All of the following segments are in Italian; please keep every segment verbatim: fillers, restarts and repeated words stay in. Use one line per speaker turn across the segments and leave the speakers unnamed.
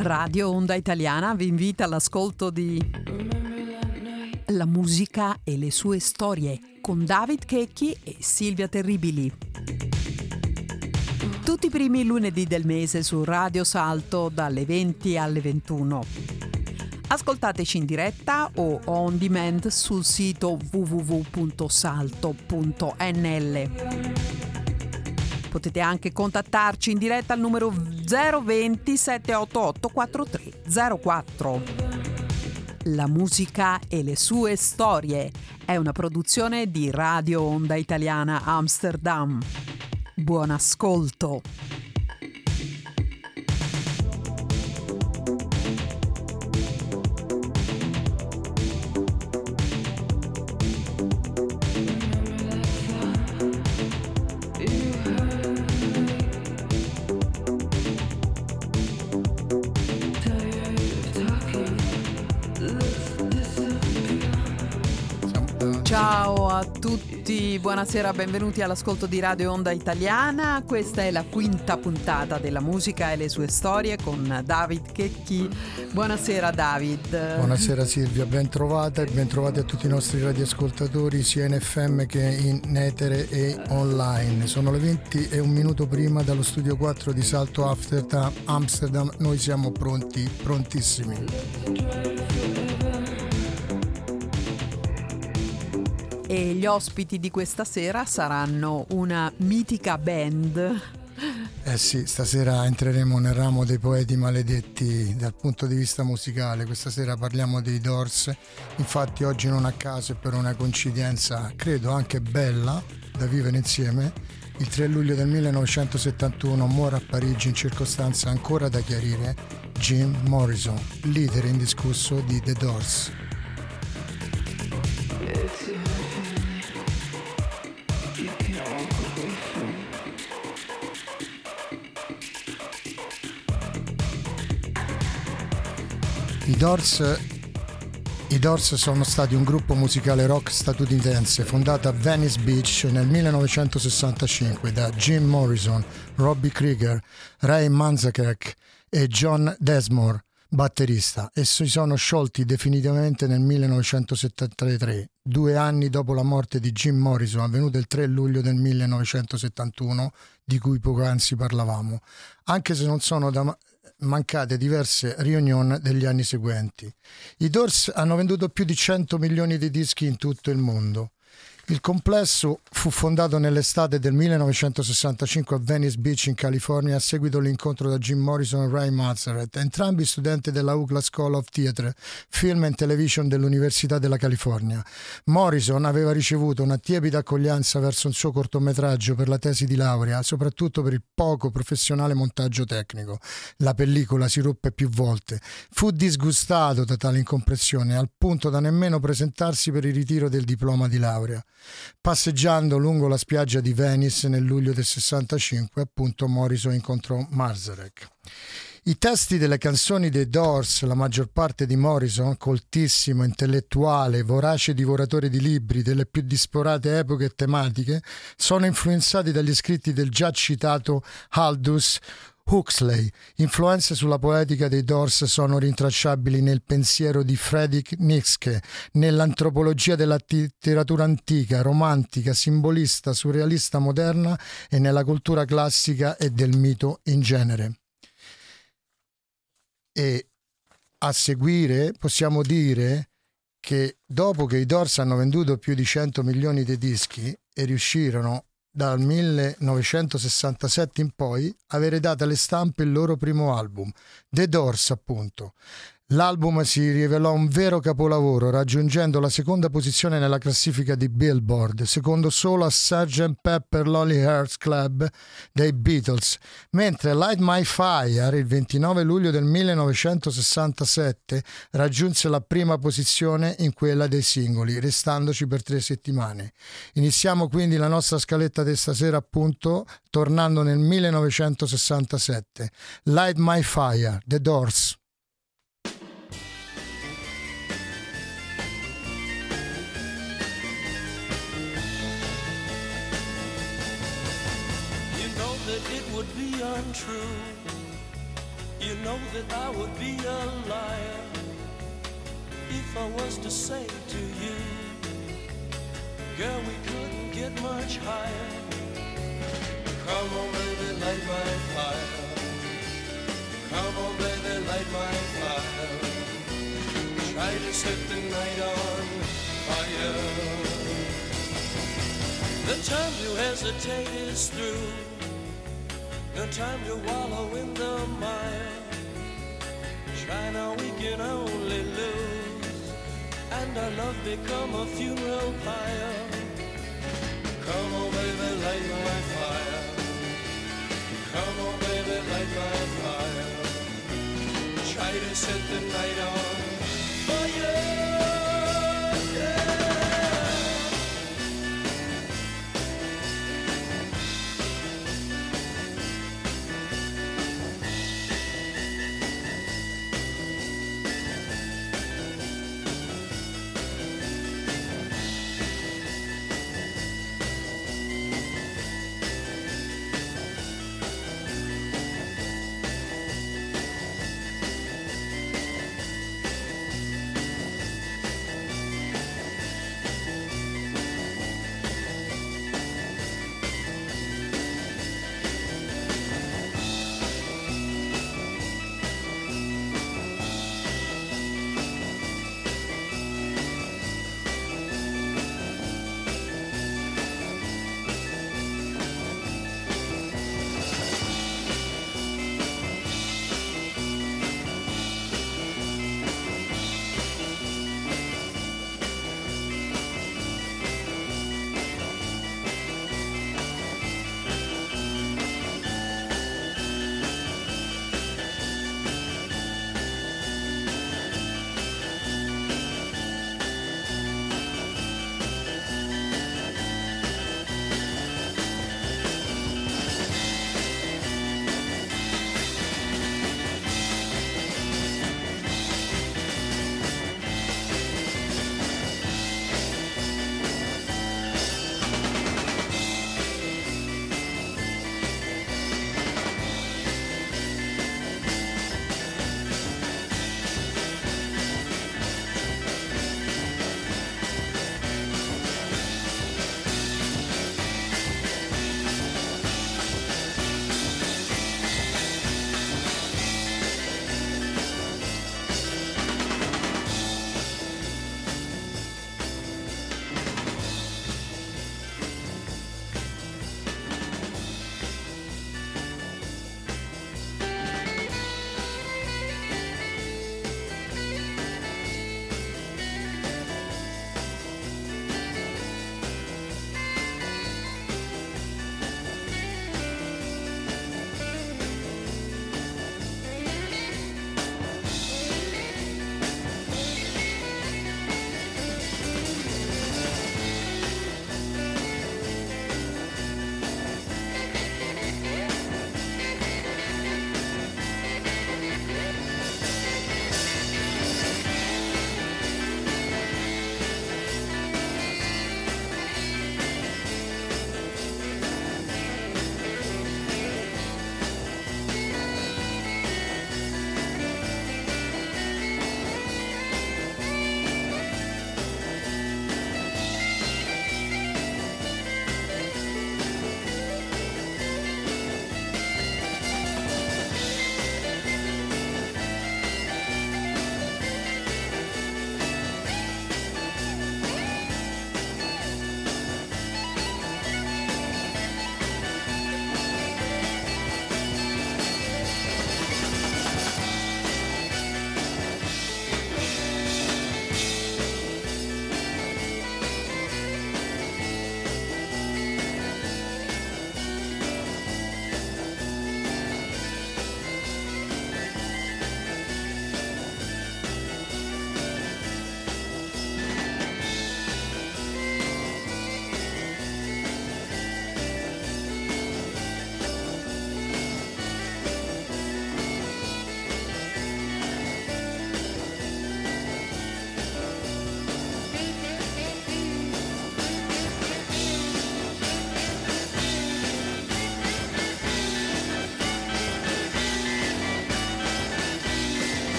Radio Onda Italiana vi invita all'ascolto di La musica e le sue storie con David Checchi e Silvia Terribili. Tutti i primi lunedì del mese su Radio Salto dalle venti alle ventuno. Ascoltateci in diretta o on demand sul sito w w w punto salto punto n l. Potete anche contattarci in diretta al numero zero venti sette otto otto quattro tre zero quattro. La musica e le sue storie è una produzione di Radio Onda Italiana Amsterdam. Buon ascolto. Ciao a tutti, buonasera, benvenuti all'ascolto di Radio Onda Italiana. Questa è la quinta puntata della musica e le sue storie con David Checchi. Buonasera David.
Buonasera Silvia, ben trovata e ben trovati a tutti i nostri radioascoltatori sia in F M che in etere e online. Sono le venti e un minuto prima dallo studio quattro di Salto Amsterdam, Amsterdam. Noi siamo pronti, prontissimi.
E gli ospiti di questa sera saranno una mitica band.
Eh sì, stasera entreremo nel ramo dei poeti maledetti dal punto di vista musicale. Questa sera parliamo dei Doors. Infatti oggi non a caso e per una coincidenza credo anche bella da vivere insieme, il tre luglio del millenovecentosettantuno muore a Parigi in circostanze ancora da chiarire Jim Morrison, leader indiscusso di The Doors. I Doors, I Doors sono stati un gruppo musicale rock statunitense fondato a Venice Beach nel millenovecentosessantacinque da Jim Morrison, Robbie Krieger, Ray Manzarek e John Densmore, batterista, e si sono sciolti definitivamente nel millenovecentosettantatré, due anni dopo la morte di Jim Morrison, avvenuta il tre luglio del millenovecentosettantuno, di cui poc'anzi parlavamo, anche se non sono da mancate diverse riunioni degli anni seguenti. I Doors hanno venduto più di cento milioni di dischi in tutto il mondo. Il complesso fu fondato nell'estate del millenovecentosessantacinque a Venice Beach in California a seguito dell'incontro da Jim Morrison e Ray Manzarek, entrambi studenti della U C L A School of Theatre, Film and Television dell'Università della California. Morrison aveva ricevuto una tiepida accoglienza verso il suo cortometraggio per la tesi di laurea, soprattutto per il poco professionale montaggio tecnico. La pellicola si ruppe più volte. Fu disgustato da tale incomprensione, al punto da nemmeno presentarsi per il ritiro del diploma di laurea. Passeggiando lungo la spiaggia di Venice nel luglio del sessantacinque, appunto, Morrison incontrò Manzarek. I testi delle canzoni dei Doors, la maggior parte di Morrison, coltissimo, intellettuale, vorace divoratore di libri delle più disparate epoche e tematiche, sono influenzati dagli scritti del già citato Aldous Huxley. Influenze sulla poetica dei Doors sono rintracciabili nel pensiero di Friedrich Nietzsche, nell'antropologia della letteratura antica, romantica, simbolista, surrealista moderna e nella cultura classica e del mito in genere. E a seguire possiamo dire che dopo che i Doors hanno venduto più di cento milioni di dischi e riuscirono dal millenovecentosessantasette in poi avere dato alle stampe il loro primo album, The Doors appunto. L'album si rivelò un vero capolavoro, raggiungendo la seconda posizione nella classifica di Billboard, secondo solo a sergeant Pepper Lonely Hearts Club dei Beatles, mentre Light My Fire, il ventinove luglio del millenovecentosessantasette, raggiunse la prima posizione in quella dei singoli, restandoci per tre settimane. Iniziamo quindi la nostra scaletta di stasera, appunto, tornando nel millenovecentosessantasette. Light My Fire, The Doors.
Untrue. You You know that I would be a liar if I was to say to you, girl, we couldn't get much higher. Come on, baby, light my fire. Come on, baby, light my fire. Try to set the night on fire. The time to hesitate is through. No time to wallow in the mire. Try now, we can only lose, and our love become a funeral pyre. Come on, baby, light my fire. Come on, baby, light my fire. Try to set the night on fire.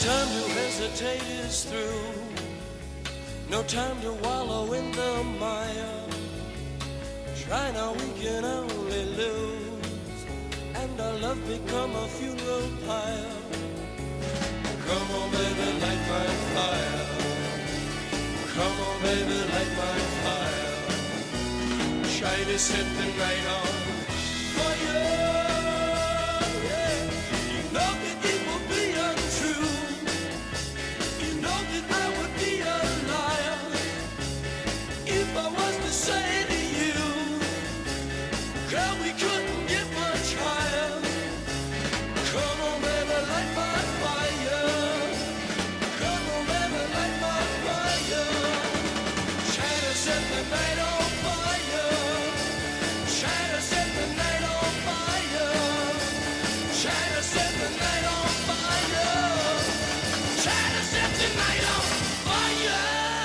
time to hesitate is through. No time to wallow in the mire. Try now, we can only lose, and our love become a funeral pyre. Come on, baby, light my fire. Come on, baby, light my fire. Try to set the night on fire. Yeah. You know that it will be untrue. You know that I would be a liar if I was to say to you, girl, we couldn't get much higher. Come on, baby, light my fire. Come on, baby, light my fire. Try to set the night on fire. Try to set the night on fire. Try to set the night on fire. Try to set the night on fire.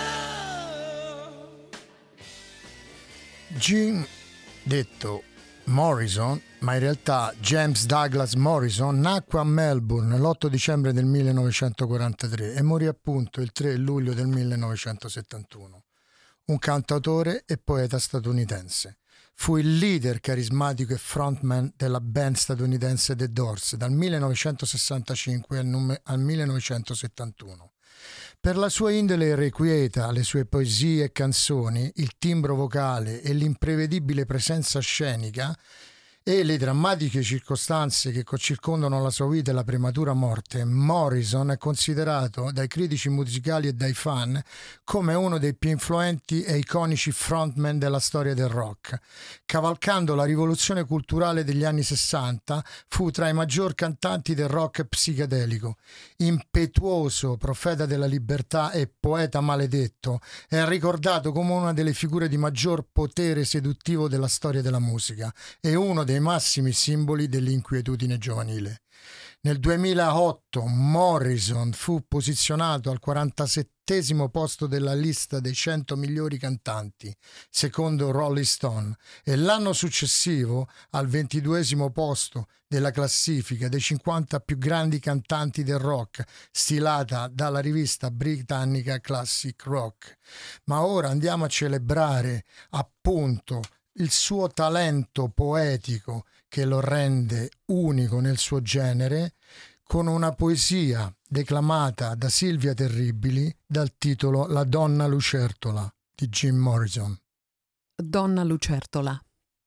Jim, detto Morrison, ma in realtà James Douglas Morrison, nacque a Melbourne l'otto dicembre del millenovecentoquarantatré e morì appunto il tre luglio del millenovecentosettantuno. Un cantautore e poeta statunitense. Fu il leader carismatico e frontman della band statunitense The Doors dal millenovecentosessantacinque al, num- al millenovecentosettantuno. Per la sua indole irrequieta, le sue poesie e canzoni, il timbro vocale e l'imprevedibile presenza scenica e le drammatiche circostanze che circondano la sua vita e la prematura morte, Morrison è considerato dai critici musicali e dai fan come uno dei più influenti e iconici frontman della storia del rock. Cavalcando la rivoluzione culturale degli anni sessanta, fu tra i maggior cantanti del rock psichedelico. Impetuoso, profeta della libertà e poeta maledetto, è ricordato come una delle figure di maggior potere seduttivo della storia della musica e uno dei massimi simboli dell'inquietudine giovanile. Nel duemilaotto Morrison fu posizionato al quarantasettesimo posto della lista dei cento migliori cantanti, secondo Rolling Stone, e l'anno successivo al ventiduesimo posto della classifica dei cinquanta più grandi cantanti del rock, stilata dalla rivista britannica Classic Rock. Ma ora andiamo a celebrare appunto il suo talento poetico che lo rende unico nel suo genere, con una poesia declamata da Silvia Terribili dal titolo La donna lucertola di Jim Morrison.
Donna lucertola.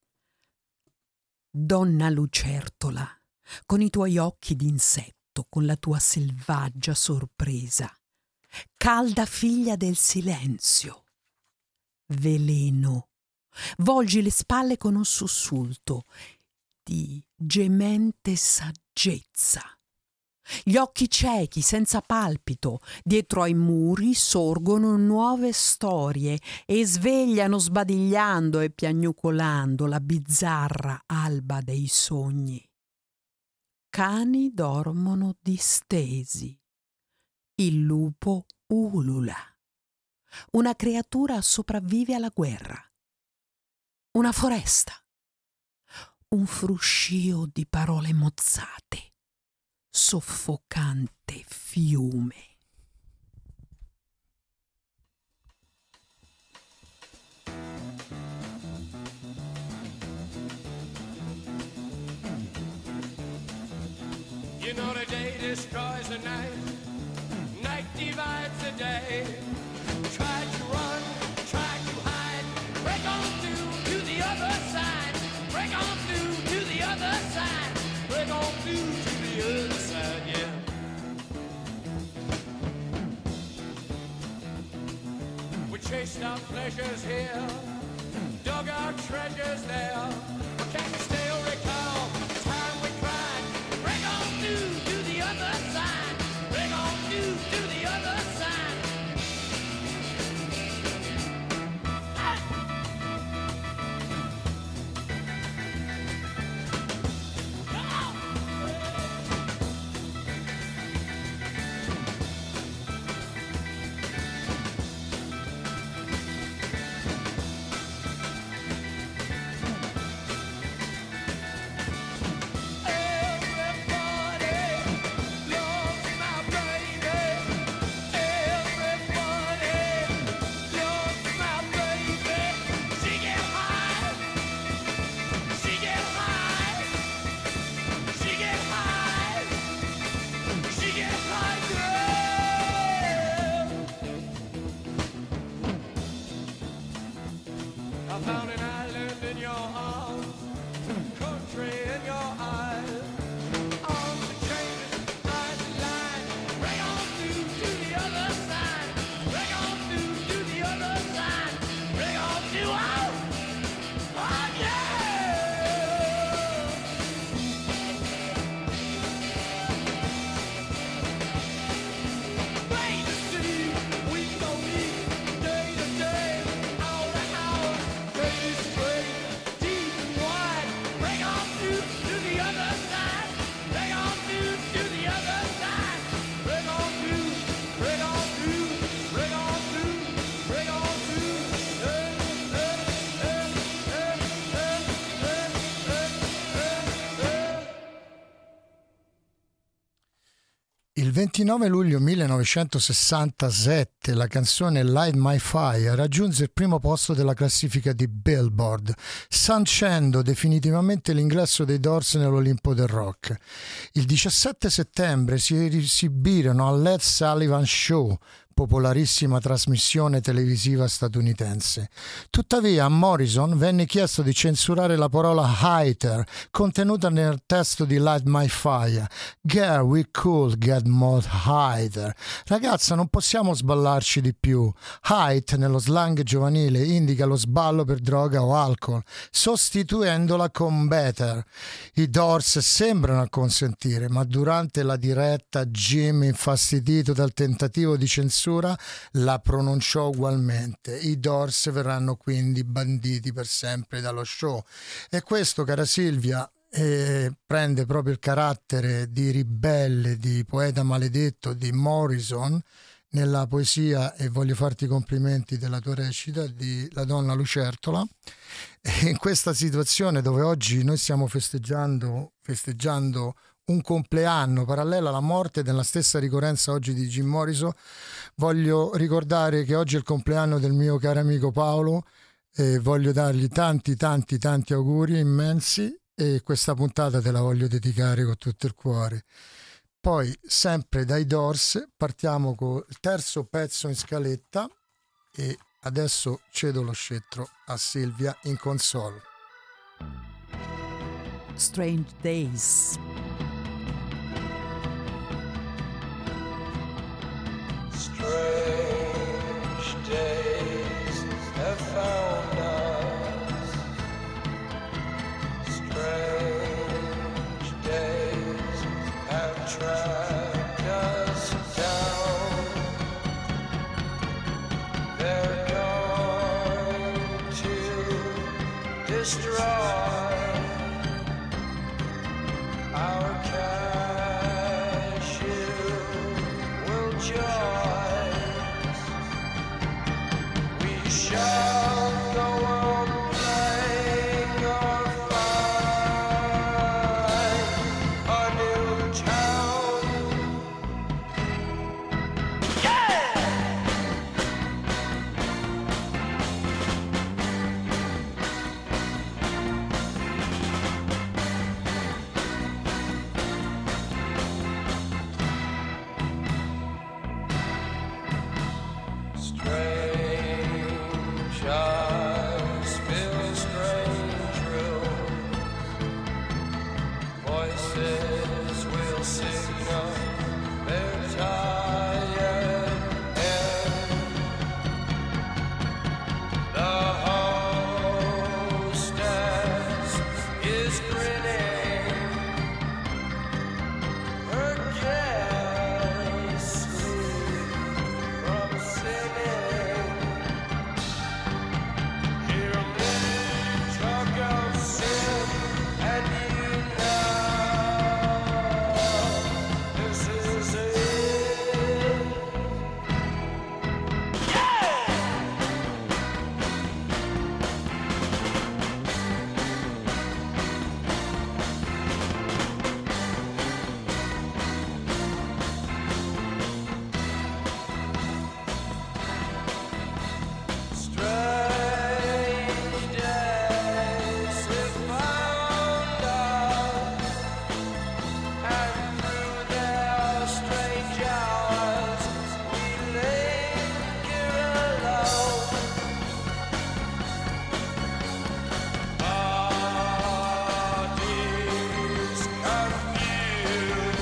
Donna lucertola, con i tuoi occhi d'insetto, con la tua selvaggia sorpresa, calda figlia del silenzio, veleno, volgi le spalle con un sussulto di gemente saggezza. Gli occhi ciechi, senza palpito, dietro ai muri sorgono nuove storie e svegliano sbadigliando e piagnucolando la bizzarra alba dei sogni. Cani dormono distesi. Il lupo ulula. Una creatura sopravvive alla guerra. Una foresta. Un fruscio di parole mozzate. Soffocante fiume.
You know the day destroys the night, night divides the day. Try to run, try to hide, break on through to the other side, break on through to the other side, break on through to the other side, yeah. We chased our pleasures here, dug our treasures there, but can you still recall the time we cried? Break on through to the other side, break on through to the other side.
Il ventinove luglio millenovecentosessantasette la canzone Light My Fire raggiunse il primo posto della classifica di Billboard, sancendo definitivamente l'ingresso dei Doors nell'Olimpo del rock. Il diciassette settembre si esibirono al Ed Sullivan Show, popolarissima trasmissione televisiva statunitense. Tuttavia a Morrison venne chiesto di censurare la parola "hater" contenuta nel testo di Light My Fire. Girl, we could get more hater. Ragazza, non possiamo sballarci di più. Height nello slang giovanile indica lo sballo per droga o alcol, sostituendola con better. I Doors sembrano acconsentire, ma durante la diretta Jim, infastidito dal tentativo di censura, la pronunciò ugualmente. I Doors verranno quindi banditi per sempre dallo show. E questo, cara Silvia, eh, prende proprio il carattere di ribelle, di poeta maledetto di Morrison nella poesia, e voglio farti i complimenti della tua recita, di La donna lucertola. E in questa situazione dove oggi noi stiamo festeggiando festeggiando un compleanno parallelo alla morte della stessa ricorrenza oggi di Jim Morrison, voglio ricordare che oggi è il compleanno del mio caro amico Paolo e voglio dargli tanti tanti tanti auguri immensi, e questa puntata te la voglio dedicare con tutto il cuore. Poi sempre dai Doors partiamo col terzo pezzo in scaletta e adesso cedo lo scettro a Silvia in console.
Strange Days.
Strange days have found us. Strange days have tracked us down. They're going to destroy our cash. Will join. We shall go on playing or find a new town. Yeah! Strange eyes fill strange rooms. Voices will sing of their tired end. The hostess is grinning. Her guests sleep from sinning. Hear me talk of sin, and you know this is it. Yeah! Strange days have found us, and through their strange hours we linger alone. Bodies confused,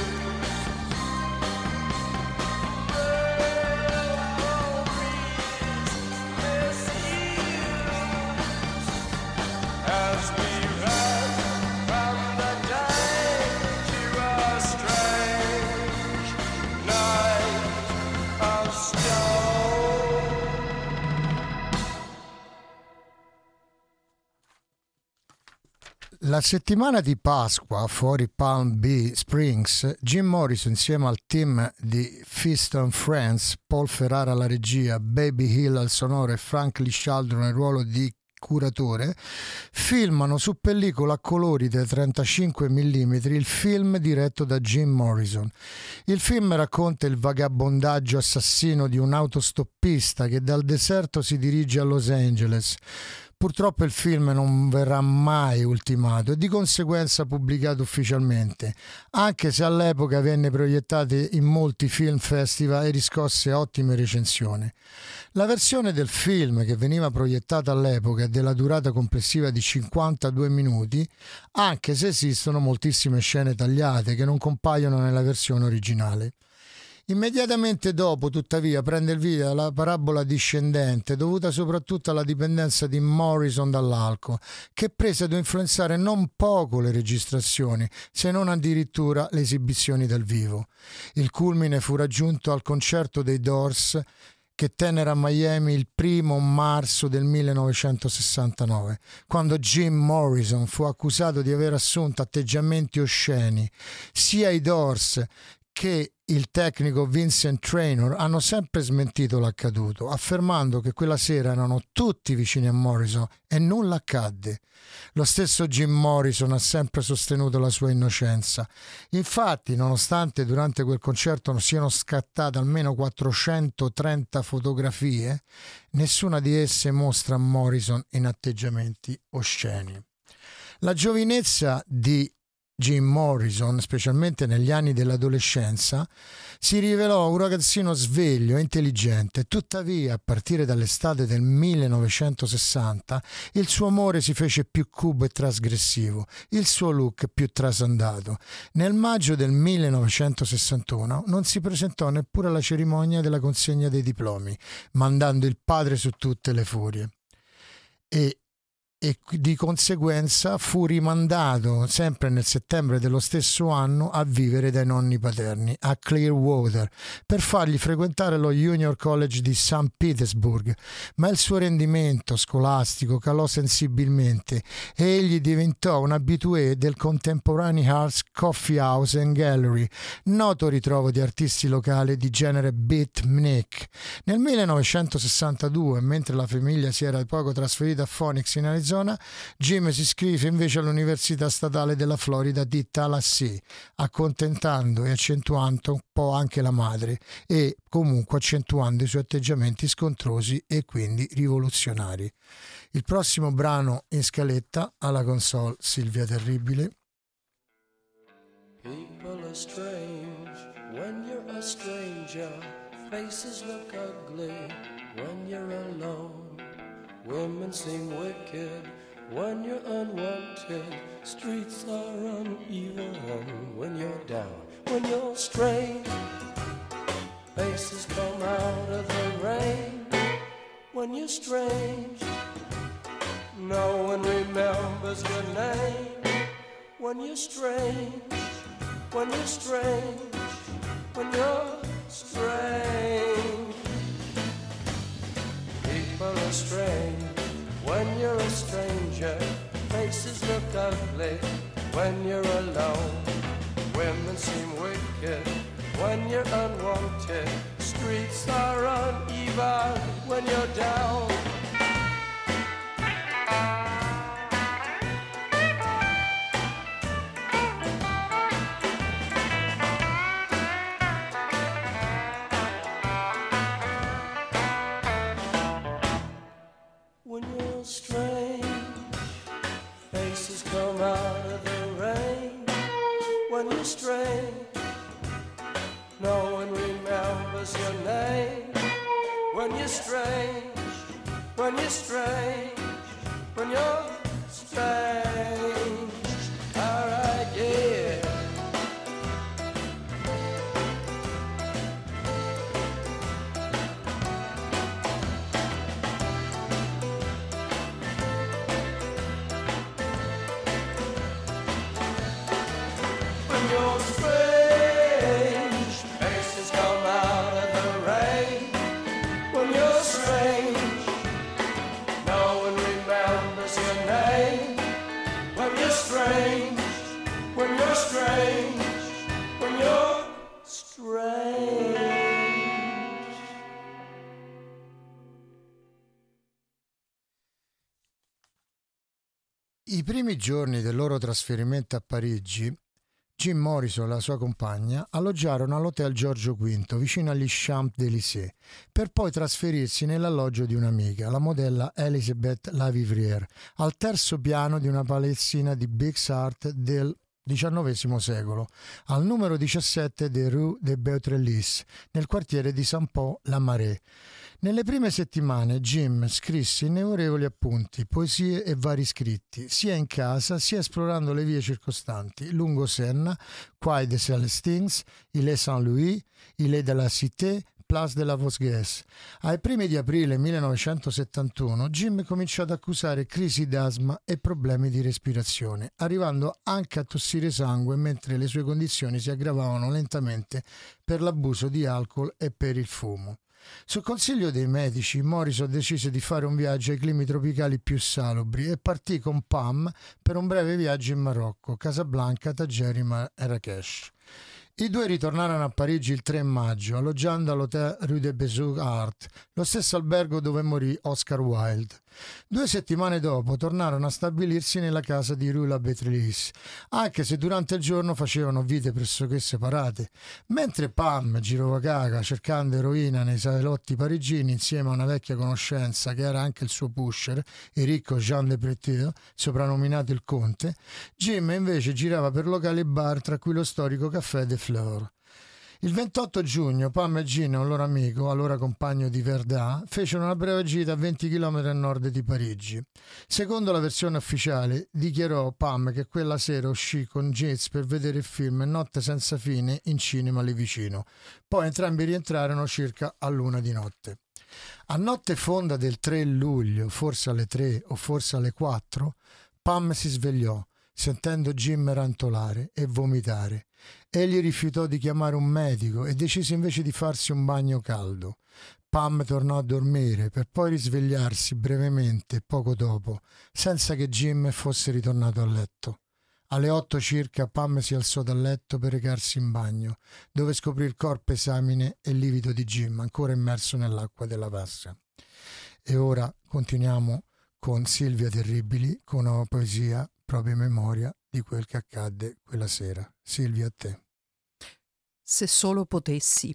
memories misused, as we run from the day to a strange night of stone.
La settimana di Pasqua fuori Palm Beach Springs, Jim Morrison insieme al team di Feast and Friends, Paul Ferrara alla regia, Baby Hill al sonoro e Frank Lee Shaldron nel ruolo di curatore, filmano su pellicola a colori da trentacinque millimetri il film diretto da Jim Morrison. Il film racconta il vagabondaggio assassino di un autostoppista che dal deserto si dirige a Los Angeles. Purtroppo il film non verrà mai ultimato e di conseguenza pubblicato ufficialmente, anche se all'epoca venne proiettato in molti film festival e riscosse ottime recensioni. La versione del film che veniva proiettata all'epoca è della durata complessiva di cinquantadue minuti, anche se esistono moltissime scene tagliate che non compaiono nella versione originale. Immediatamente dopo, tuttavia, prende il via la parabola discendente, dovuta soprattutto alla dipendenza di Morrison dall'alcol, che prese ad influenzare non poco le registrazioni, se non addirittura le esibizioni dal vivo. Il culmine fu raggiunto al concerto dei Doors, che tennero a Miami il primo marzo del millenovecentosessantanove, quando Jim Morrison fu accusato di aver assunto atteggiamenti osceni. Sia i Doors che il tecnico Vincent Traynor hanno sempre smentito l'accaduto, affermando che quella sera erano tutti vicini a Morrison e nulla accadde. Lo stesso Jim Morrison ha sempre sostenuto la sua innocenza. Infatti, nonostante durante quel concerto siano scattate almeno quattrocentotrenta fotografie, nessuna di esse mostra Morrison in atteggiamenti osceni. La giovinezza di Jim Morrison, specialmente negli anni dell'adolescenza, si rivelò un ragazzino sveglio e intelligente. Tuttavia, a partire dall'estate del millenovecentosessanta, il suo amore si fece più cubo e trasgressivo, il suo look più trasandato. Nel maggio del millenovecentosessantuno non si presentò neppure alla cerimonia della consegna dei diplomi, mandando il padre su tutte le furie. E e di conseguenza fu rimandato sempre nel settembre dello stesso anno a vivere dai nonni paterni a Clearwater per fargli frequentare lo Junior College di Saint Petersburg, ma il suo rendimento scolastico calò sensibilmente e egli diventò un abitué del Contemporary Arts Coffee House and Gallery, noto ritrovo di artisti locali di genere beatnik. Nel millenovecentosessantadue, mentre la famiglia si era poco trasferita a Phoenix in Arizona, Jim si iscrive invece all'Università Statale della Florida di Tallahassee, accontentando e accentuando un po' anche la madre e comunque accentuando i suoi atteggiamenti scontrosi e quindi rivoluzionari. Il prossimo brano in scaletta, alla console Silvia Terribile.
People are strange when you're a stranger. Faces look ugly when you're alone. Women seem wicked when you're unwanted. Streets are uneven when you're down. When you're strange, faces come out of the rain. When you're strange, no one remembers your name. When you're strange, when you're strange, when you're strange. People are strange when you're a stranger. Faces look ugly when you're alone. Women seem wicked when you're unwanted. Streets are uneven when you're down. When you're strange, faces come out of the rain. When you're strange, no one remembers your name. When you're strange, when you're strange, when you're strange. Alright, yeah. You're strange, faces come out of the rain. When you're strange, no one remembers your name. When
I primi giorni del loro trasferimento a Parigi, Jim Morrison e la sua compagna alloggiarono all'Hotel Giorgio V vicino agli Champs-Élysées per poi trasferirsi nell'alloggio di un'amica, la modella Elisabeth Lavivrier, al terzo piano di una palazzina di Beaux Arts del diciannovesimo secolo, al numero diciassette de Rue de Beautreillis, nel quartiere di Saint-Paul-la-Marais. Nelle prime settimane Jim scrisse innumerevoli appunti, poesie e vari scritti, sia in casa sia esplorando le vie circostanti, lungo Senna, Quai des Célestins, Ile Saint-Louis, Ile de la Cité, Place de la Vosges. Ai primi di aprile millenovecentosettantuno Jim cominciò ad accusare crisi d'asma e problemi di respirazione, arrivando anche a tossire sangue mentre le sue condizioni si aggravavano lentamente per l'abuso di alcol e per il fumo. Su consiglio dei medici, Morrison decise di fare un viaggio ai climi tropicali più salubri e partì con Pam per un breve viaggio in Marocco, Casablanca, Tageri e Marrakech. I due ritornarono a Parigi il tre maggio, alloggiando all'Hotel Rue de Beaux Arts, lo stesso albergo dove morì Oscar Wilde. Due settimane dopo tornarono a stabilirsi nella casa di Rue la Beautreillis, anche se durante il giorno facevano vite pressoché separate. Mentre Pam girovagava cercando eroina nei salotti parigini insieme a una vecchia conoscenza che era anche il suo pusher, il ricco Jean de Prétel, soprannominato il Conte, Jim invece girava per locali e bar, tra cui lo storico Café de Flore. Il ventotto giugno Pam e Gina, un loro amico, allora compagno di Verdun, fecero una breve gita a venti chilometri a nord di Parigi. Secondo la versione ufficiale, dichiarò Pam che quella sera uscì con Jez per vedere il film Notte senza fine in cinema lì vicino. Poi entrambi rientrarono circa a luna di notte. A notte fonda del tre luglio, forse alle tre o forse alle quattro, Pam si svegliò, sentendo Jim rantolare e vomitare. Egli rifiutò di chiamare un medico e decise invece di farsi un bagno caldo. Pam tornò a dormire per poi risvegliarsi brevemente poco dopo, senza che Jim fosse ritornato a letto. Alle otto circa Pam si alzò dal letto per recarsi in bagno, dove scoprì il corpo esamine e livido di Jim, ancora immerso nell'acqua della vasca. E ora continuiamo con Silvia Terribili, con una poesia proprio in memoria di quel che accadde quella sera. Silvia, a te.
Se solo potessi.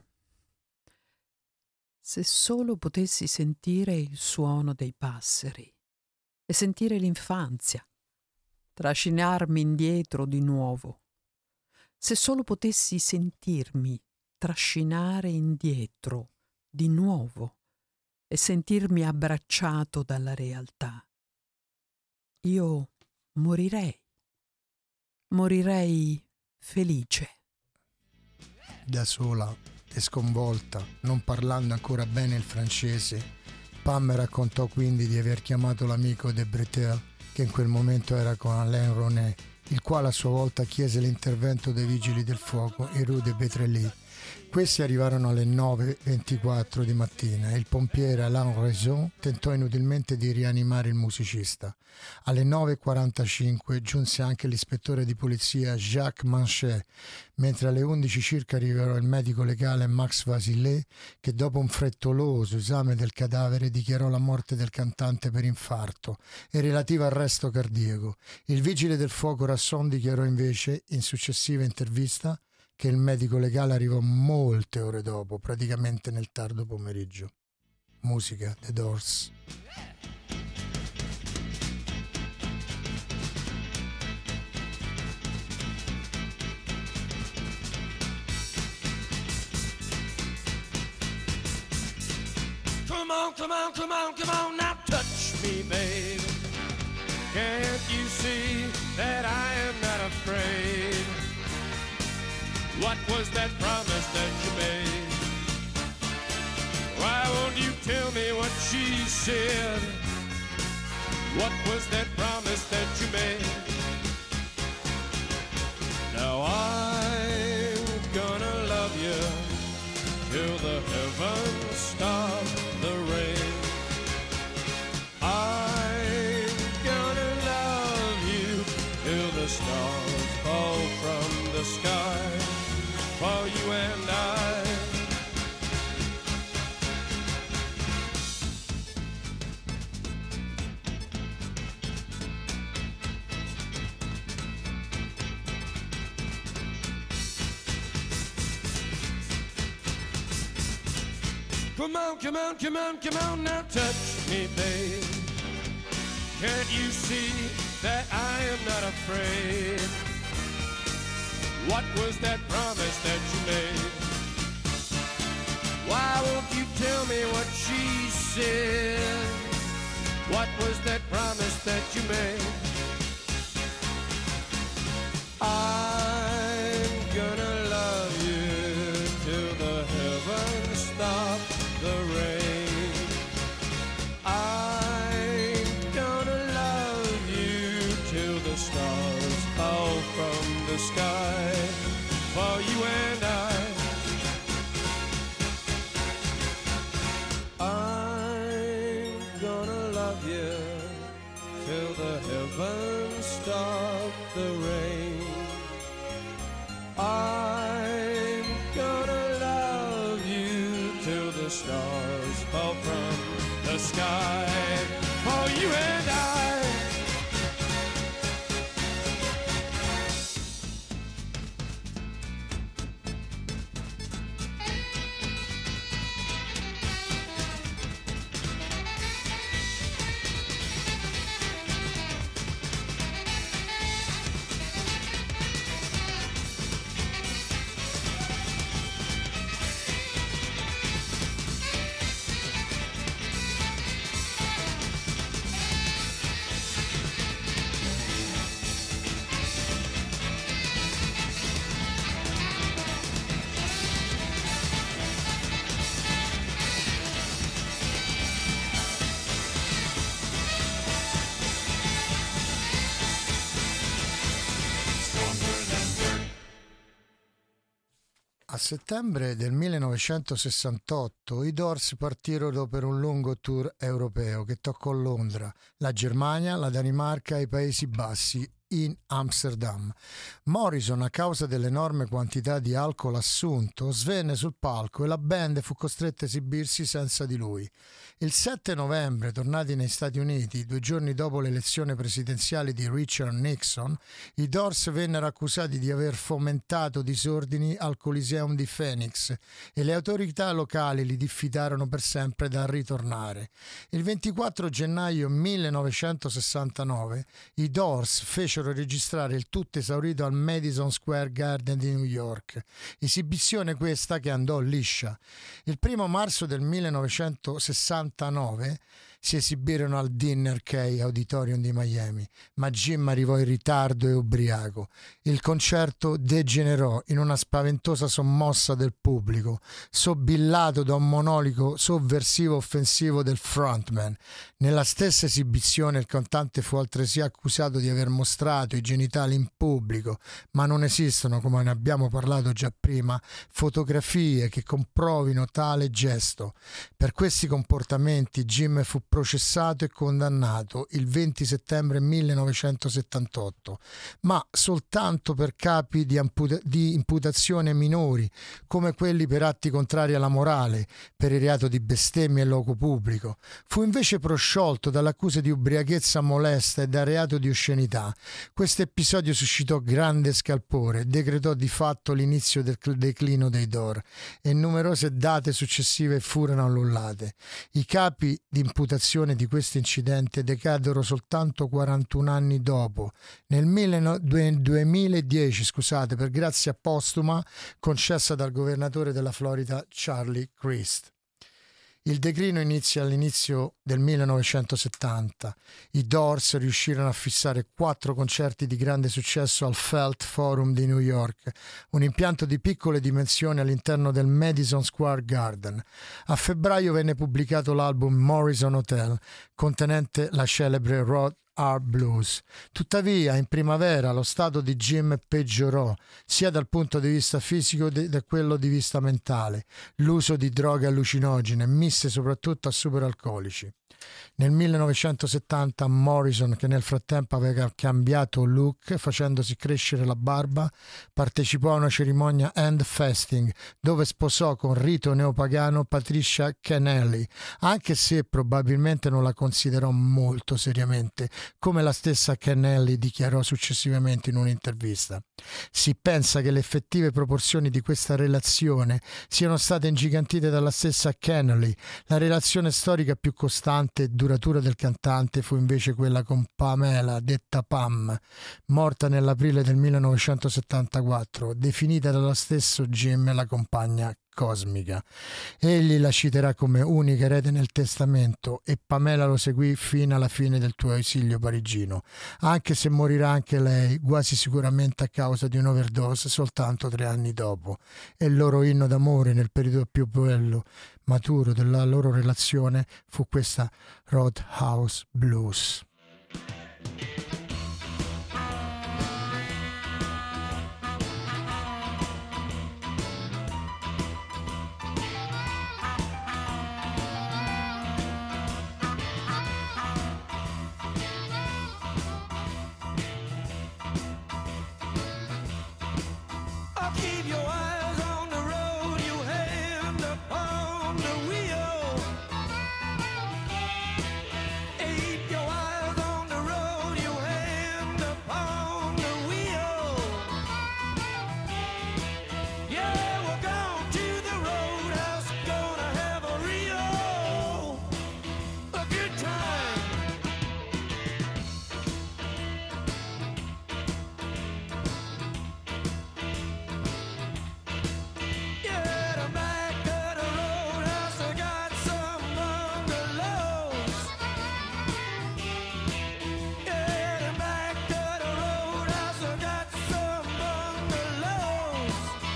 Se solo potessi sentire il suono dei passeri e sentire l'infanzia, trascinarmi indietro di nuovo. Se solo potessi sentirmi trascinare indietro di nuovo e sentirmi abbracciato dalla realtà, io morirei. Morirei felice.
Da sola e sconvolta, non parlando ancora bene il francese, Pam raccontò quindi di aver chiamato l'amico de Bretel, che in quel momento era con Alain Ronet, il quale a sua volta chiese l'intervento dei vigili del fuoco in Rue de Beautreillis. Questi arrivarono alle nove e ventiquattro di mattina e il pompiere Alain Raison tentò inutilmente di rianimare il musicista. Alle nove e quarantacinque giunse anche l'ispettore di polizia Jacques Manchet, mentre alle undici circa arrivò il medico legale Max Vasillet, che dopo un frettoloso esame del cadavere dichiarò la morte del cantante per infarto e relativo arresto cardiaco. Il vigile del fuoco Rasson dichiarò invece, in successiva intervista, che il medico legale arrivò molte ore dopo, praticamente nel tardo pomeriggio. Musica, The Doors.
Come on, come on, come on, come on, now touch me, babe. Can't you see that I am not afraid? What was that promise that you made? Why won't you tell me what she said? What was that promise that you made? Now I'm gonna love you till the heavens stop the rain. I'm gonna love you till the stars fall from the sky. For you and I. Come on, come on, come on, come on, now touch me, babe. Can't you see that I am not afraid? What was that promise that you made? Why won't you tell me what she said? What was that promise that you made? I'm gonna love you till the heavens stop the rain. I'm gonna love you till the stars fall from the sky. For you and I, I'm gonna love you till the heavens stop the rain. I'm gonna love you till the stars fall from the sky. For you and I.
A settembre del millenovecentosessantotto i Doors partirono per un lungo tour europeo che toccò Londra, la Germania, la Danimarca e i Paesi Bassi in Amsterdam. Morrison, a causa dell'enorme quantità di alcol assunto, svenne sul palco e la band fu costretta a esibirsi senza di lui. Il sette novembre, tornati negli Stati Uniti, due giorni dopo le elezioni presidenziali di Richard Nixon, i Doors vennero accusati di aver fomentato disordini al Coliseum di Phoenix e le autorità locali li diffidarono per sempre dal ritornare. Il ventiquattro gennaio millenovecentosessantanove i Doors fecero registrare il tutto esaurito al Madison Square Garden di New York, esibizione questa che andò liscia. Il primo marzo del millenovecentosessantanove si esibirono al Dinner Key Auditorium di Miami, ma Jim arrivò in ritardo e ubriaco. Il concerto degenerò in una spaventosa sommossa del pubblico, sobillato da un monologo sovversivo offensivo del frontman. Nella stessa esibizione il cantante fu altresì accusato di aver mostrato i genitali in pubblico, ma non esistono, come ne abbiamo parlato già prima, fotografie che comprovino tale gesto. Per questi comportamenti Jim fu processato e condannato il venti settembre millenovecentosettantotto, ma soltanto per capi di, amputa- di imputazione minori, come quelli per atti contrari alla morale, per il reato di bestemmia e loco pubblico. Fu invece prosciolto dall'accusa di ubriachezza molesta e dal reato di oscenità. Questo episodio suscitò grande scalpore e decretò di fatto l'inizio del declino dei Doors, e numerose date successive furono annullate. I capi di imputazione di questo incidente decaddero soltanto quarantuno anni dopo, nel duemiladieci, scusate, per grazia postuma concessa dal governatore della Florida Charlie Crist. Il declino inizia all'inizio del millenovecentosettanta. I Doors riuscirono a fissare quattro concerti di grande successo al Felt Forum di New York, un impianto di piccole dimensioni all'interno del Madison Square Garden. A febbraio venne pubblicato l'album Morrison Hotel, contenente la celebre Rod Hard Blues. Tuttavia, in primavera lo stato di Jim peggiorò, sia dal punto di vista fisico che da quello di vista mentale. L'uso di droghe allucinogene, miste soprattutto a superalcolici. Nel millenovecentosettanta Morrison, che nel frattempo aveva cambiato look facendosi crescere la barba, partecipò a una cerimonia hand fasting dove sposò con rito neopagano Patricia Kennelly, anche se probabilmente non la considerò molto seriamente, come la stessa Kennelly dichiarò successivamente in un'intervista. Si pensa che le effettive proporzioni di questa relazione siano state ingigantite dalla stessa Kennelly. La relazione storica più costante e duratura del cantante fu invece quella con Pamela, detta Pam, morta nell'aprile del millenovecentosettantaquattro, definita dallo stesso Jim la compagna cosmica. Egli la citerà come unica erede nel testamento e Pamela lo seguì fino alla fine del suo esilio parigino, anche se morirà anche lei, quasi sicuramente a causa di un'overdose, soltanto tre anni dopo. E il loro inno d'amore nel periodo più bello, maturo della loro relazione fu questa Roadhouse Blues.
Keep your eyes on the road, your hand upon the wheel. Keep your eyes on the road, your hand upon the wheel. Yeah, we're going to the roadhouse, gonna have a real a good time. Yeah, the back of the roadhouse, I got some bungalows. Yeah, the back of the roadhouse, I got some bungalows.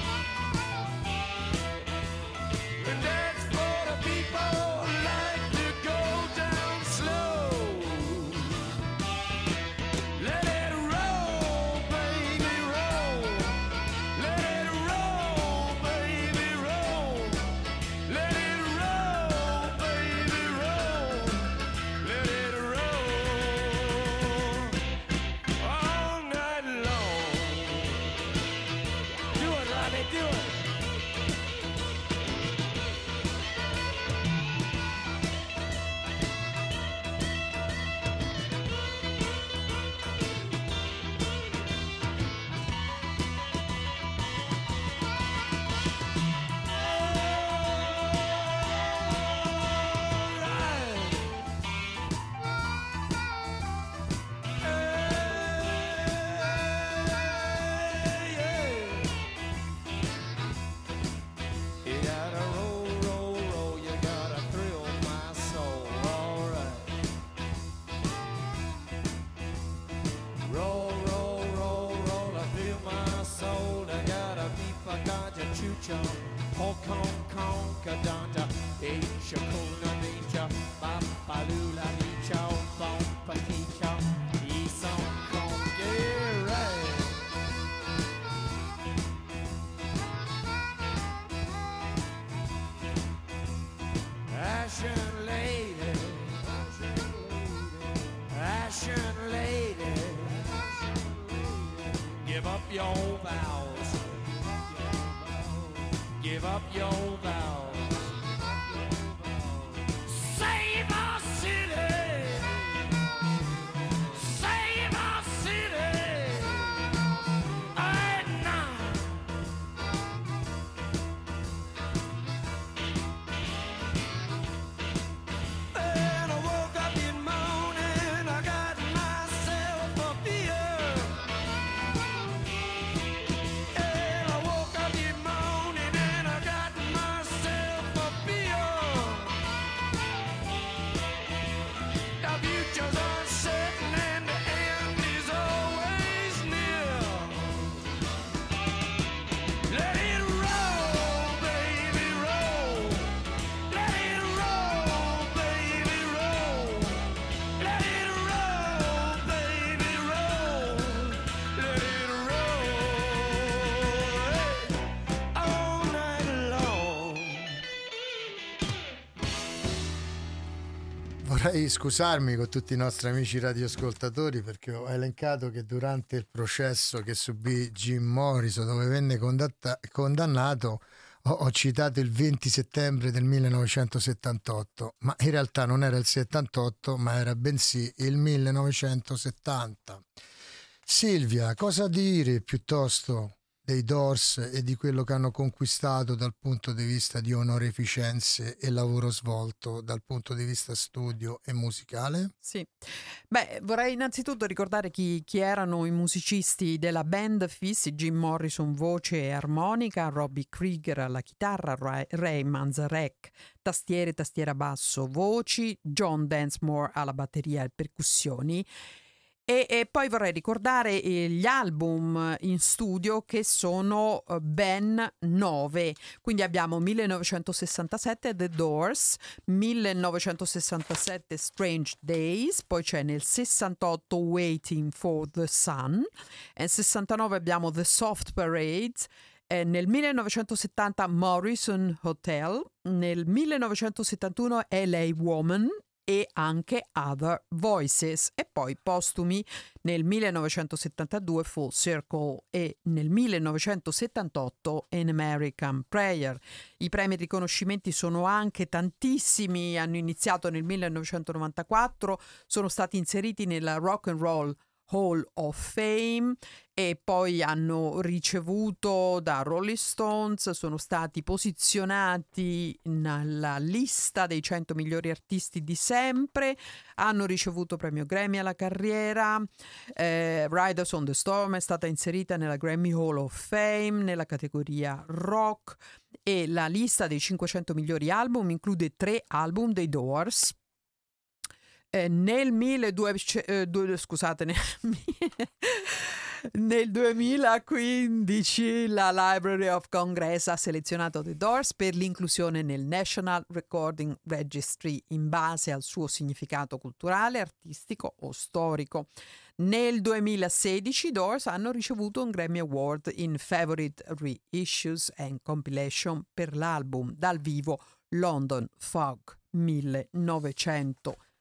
And that's for the people who like to go down slow. Let it roll, baby, roll. Let it roll, baby, roll. Let it roll, baby, roll. Let it roll all night long. Do it, Robbie, do it. You gotta roll, roll, roll, you gotta thrill my soul, alright. Roll, roll, roll, roll, I feel my soul, I gotta beef, I got to choo-choo, Hong Kong, Kong, Kadanta, Asia, Kuna, Nature, Bapalula, Nicha, Bompa, Ticha, Isan, Kong, yeah, right. Ashen lady, Ashen lady, give up your vows, give up your vows. Save our city, save our city, at night. And I woke up in morning, I got myself a beer. And I woke up in morning and I got myself a beer. The future's uncertain and the end is always near. Let it roll, baby, roll. Let it roll, baby, roll. Let it roll, baby, roll. Let it roll all night long.
Vorrei scusarmi con tutti i nostri amici radioascoltatori perché ho elencato che durante il processo che subì Jim Morrison, dove venne condatta- condannato, ho, ho citato il venti settembre del millenovecentosettantotto, ma in realtà non era il settantotto, ma era bensì il millenovecentosettanta. Silvia, cosa dire piuttosto dei Doors e di quello che hanno conquistato dal punto di vista di onorificenze e lavoro svolto dal punto di vista studio e musicale?
Sì, beh, vorrei innanzitutto ricordare chi, chi erano i musicisti della band fissi: Jim Morrison voce e armonica, Robbie Krieger alla chitarra, Ray, Ray Manzarek tastiere, tastiera basso, voci, John Densmore alla batteria e percussioni. E, e poi vorrei ricordare eh, gli album in studio, che sono eh, ben nove. Quindi abbiamo millenovecentosessantasette The Doors, millenovecentosessantasette Strange Days, poi c'è nel sessantotto Waiting for the Sun, e nel sessantanove abbiamo The Soft Parade, eh, nel millenovecentosettanta Morrison Hotel, nel millenovecentosettantuno L A Woman e anche Other Voices, e poi postumi nel millenovecentosettantadue Full Circle e nel millenovecentosettantotto An American Prayer. I premi e riconoscimenti sono anche tantissimi, hanno iniziato nel millenovecentonovantaquattro, sono stati inseriti nella Rock and Roll Hall of Fame e poi hanno ricevuto da Rolling Stones, sono stati posizionati nella lista dei cento migliori artisti di sempre, hanno ricevuto premio Grammy alla carriera, eh, Riders on the Storm è stata inserita nella Grammy Hall of Fame nella categoria rock, e la lista dei cinquecento migliori album include tre album dei Doors. Eh, nel milleduecento, eh, du, scusate, nel, nel duemilaquindici la Library of Congress ha selezionato The Doors per l'inclusione nel National Recording Registry in base al suo significato culturale, artistico o storico. Nel duemilasedici i Doors hanno ricevuto un Grammy Award in Favorite Reissues and Compilation per l'album dal vivo London Fog millenovecentosessantasei.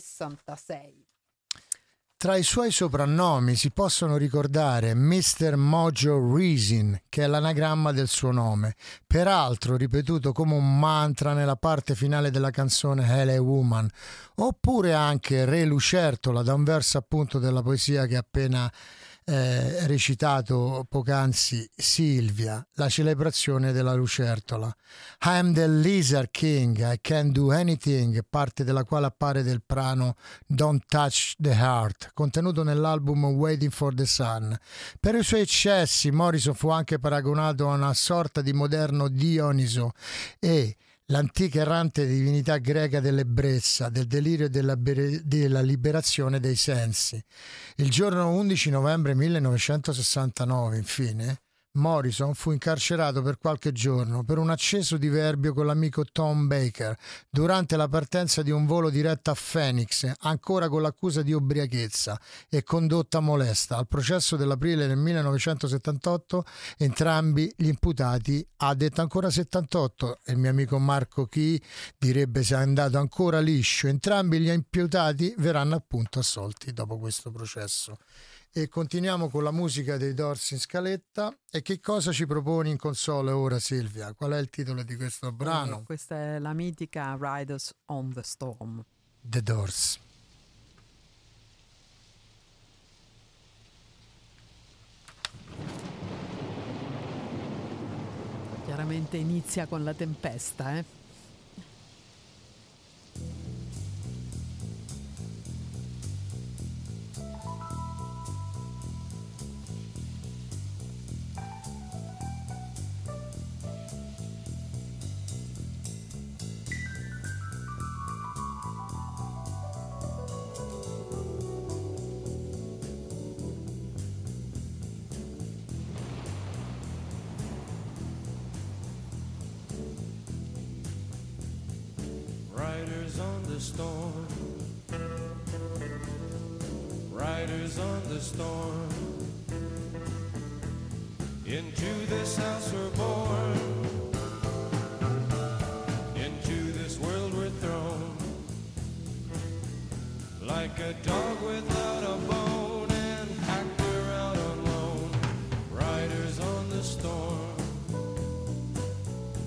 Tra i suoi soprannomi si possono ricordare mister Mojo Reason, che è l'anagramma del suo nome, peraltro ripetuto come un mantra nella parte finale della canzone L A Woman, oppure anche Re Lucertola, da un verso appunto della poesia che ha appena eh, recitato poc'anzi Silvia, la celebrazione della lucertola. I am the Lizard King, I can do anything, parte della quale appare del brano Don't Touch the Heart, contenuto nell'album Waiting for the Sun. Per i suoi eccessi Morrison fu anche paragonato a una sorta di moderno Dioniso e l'antica errante divinità greca dell'ebbrezza, del delirio e della, della liberazione dei sensi. Il giorno undici novembre millenovecentosessantanove, infine, Morrison fu incarcerato per qualche giorno per un acceso diverbio con l'amico Tom Baker durante la partenza di un volo diretto a Phoenix, ancora con l'accusa di ubriachezza e condotta molesta. Al processo dell'aprile del millenovecentosettantotto entrambi gli imputati, ha detto ancora settantotto, e il mio amico Marco Chi direbbe se è andato ancora liscio, entrambi gli imputati verranno appunto assolti dopo questo processo. E continuiamo con la musica dei Doors in scaletta. E che cosa ci proponi in console ora, Silvia? Qual è il titolo di questo brano?
Eh, questa è la mitica Riders on the Storm.
The Doors.
Chiaramente inizia con la tempesta, eh?
Riders on the storm, riders on the storm, into this house we're born, into this world we're thrown, like a dog without a bone and hacked her out on loan. Riders on the storm,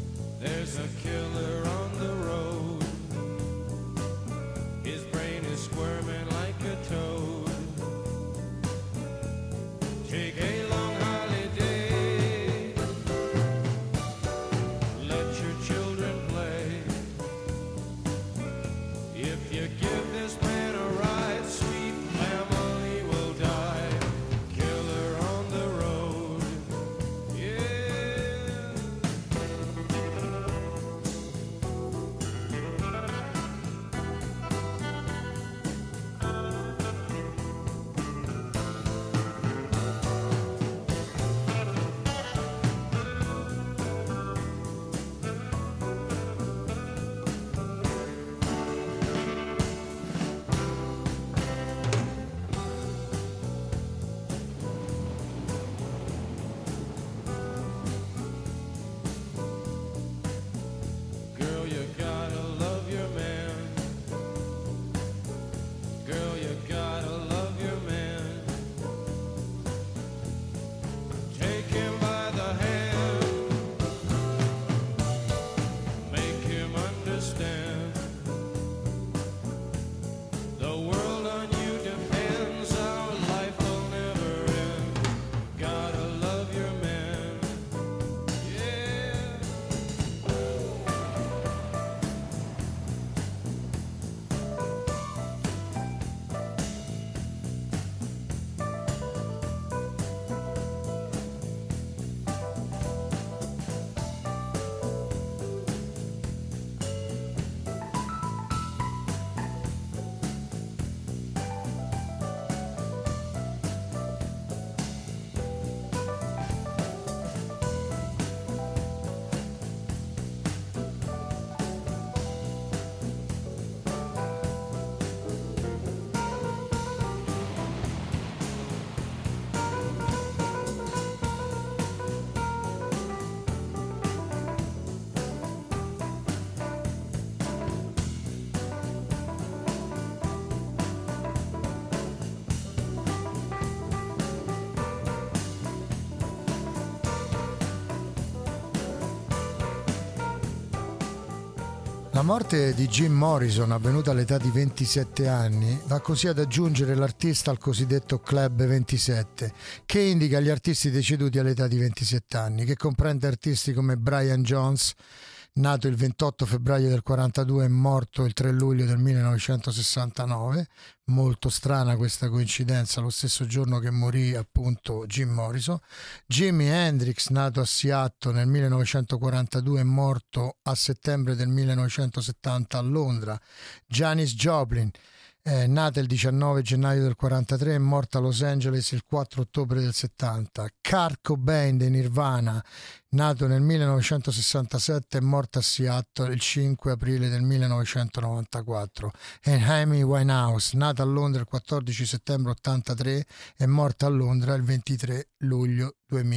La morte di Jim Morrison, avvenuta all'età di ventisette anni, va così ad aggiungere l'artista al cosiddetto Club ventisette, che indica gli artisti deceduti all'età di ventisette anni, che comprende artisti come Brian Jones, nato il ventotto febbraio del quarantadue e morto il tre luglio del millenovecentosessantanove, molto strana questa coincidenza, lo stesso giorno che morì appunto Jim Morrison. Jimi Hendrix, nato a Seattle nel millenovecentoquarantadue e morto a settembre del millenovecentosettanta a Londra. Janis Joplin, Eh, nata il diciannove gennaio del quarantatré e morta a Los Angeles il quattro ottobre del settanta. Kurt Cobain dei Nirvana, nato nel millenovecentosessantasette e morta a Seattle il cinque aprile del millenovecentonovantaquattro. E Amy Winehouse, nata a Londra il quattordici settembre ottantatré e morta a Londra il ventitré luglio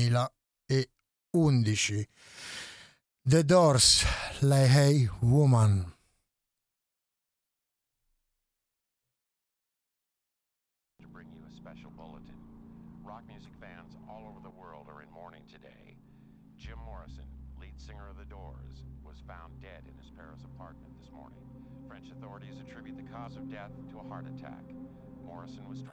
duemilaundici. The Doors, Like Hey Woman.
Authorities attribute the cause of death to a heart attack. Morrison was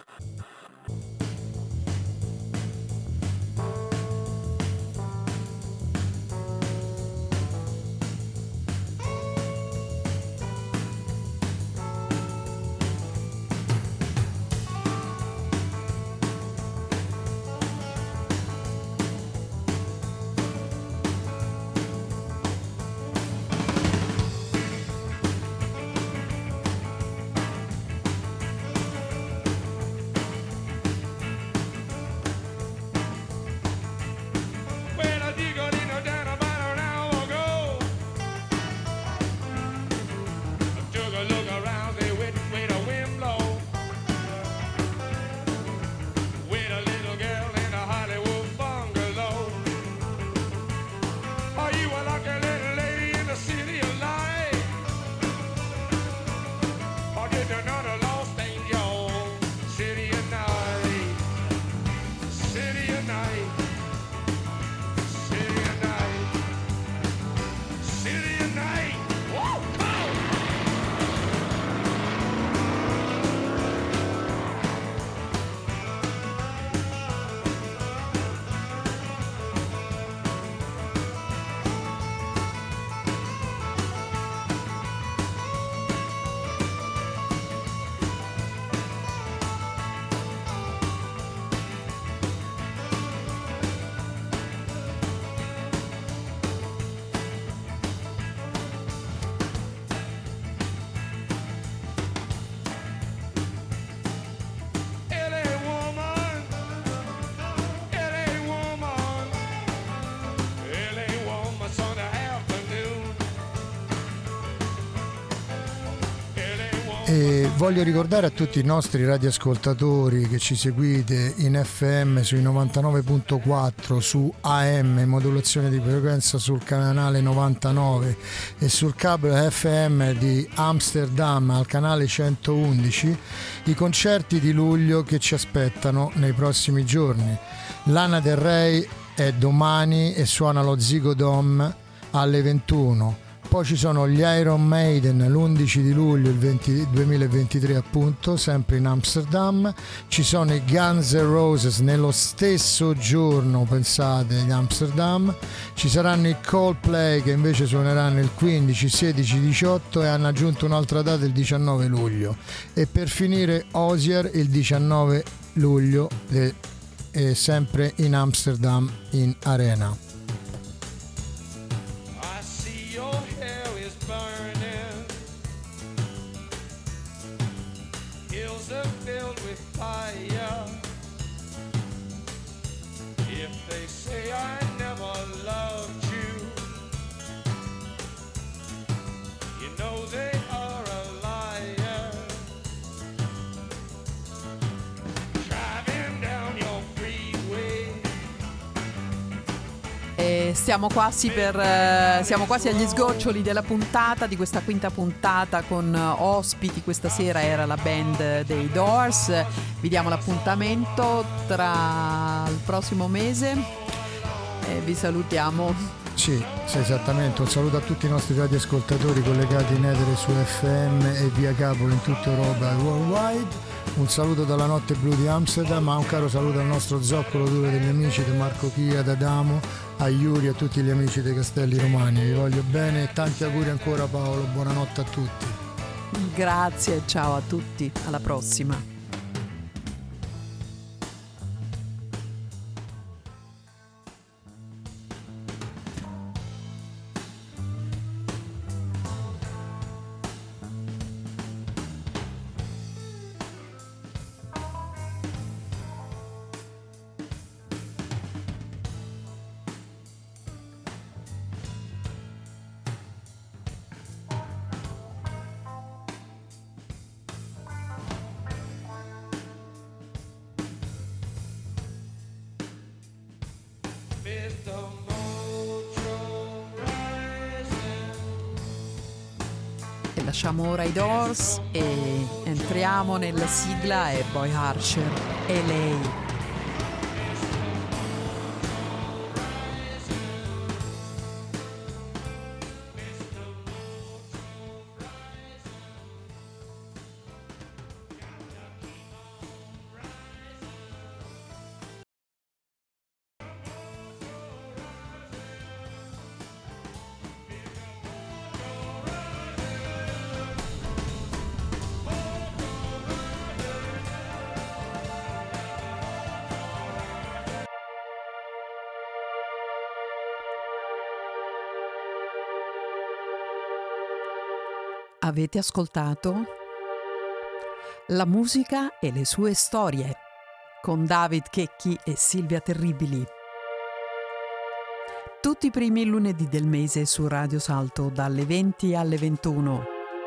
E voglio ricordare a tutti i nostri radioascoltatori che ci seguite in F M sui novantanove virgola quattro, su A M modulazione di frequenza sul canale novantanove e sul cable F M di Amsterdam al canale centoundici i concerti di luglio che ci aspettano nei prossimi giorni. Lana Del Rey è domani e suona lo Ziggo Dome alle ventuno. Poi ci sono gli Iron Maiden l'undici di luglio il venti, duemilaventitré appunto, sempre in Amsterdam. Ci sono i Guns N' Roses nello stesso giorno, pensate, in Amsterdam. Ci saranno i Coldplay che invece suoneranno il quindici, sedici, diciotto e hanno aggiunto un'altra data il diciannove luglio. E per finire Osier il diciannove luglio e, e sempre in Amsterdam in Arena.
Siamo quasi, per, eh, siamo quasi agli sgoccioli della puntata, di questa quinta puntata con ospiti. Questa sera era la band dei Doors. Vi diamo l'appuntamento tra il prossimo mese e vi salutiamo.
Sì, sì, esattamente. Un saluto a tutti i nostri radioascoltatori collegati in etere su F M e via Capolo in tutta Europa e worldwide. Un saluto dalla Notte Blu di Amsterdam, ma un caro saluto al nostro zoccolo duro degli amici di Marco Chia, da Adamo, a Iuri e a tutti gli amici dei Castelli Romani. Vi voglio bene e tanti auguri ancora, Paolo. Buonanotte a tutti.
Grazie, ciao a tutti, alla prossima. Lasciamo ora i Doors e entriamo nella sigla e Boy Archer e lei. Avete ascoltato La musica e le sue storie con David Checchi e Silvia Terribili. Tutti i primi lunedì del mese su Radio Salto dalle venti alle ventuno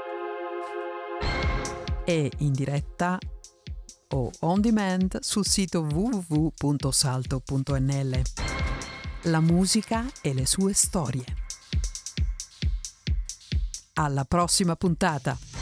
e in diretta o on demand sul sito w w w punto salto punto n l. La musica e le sue storie. Alla prossima puntata!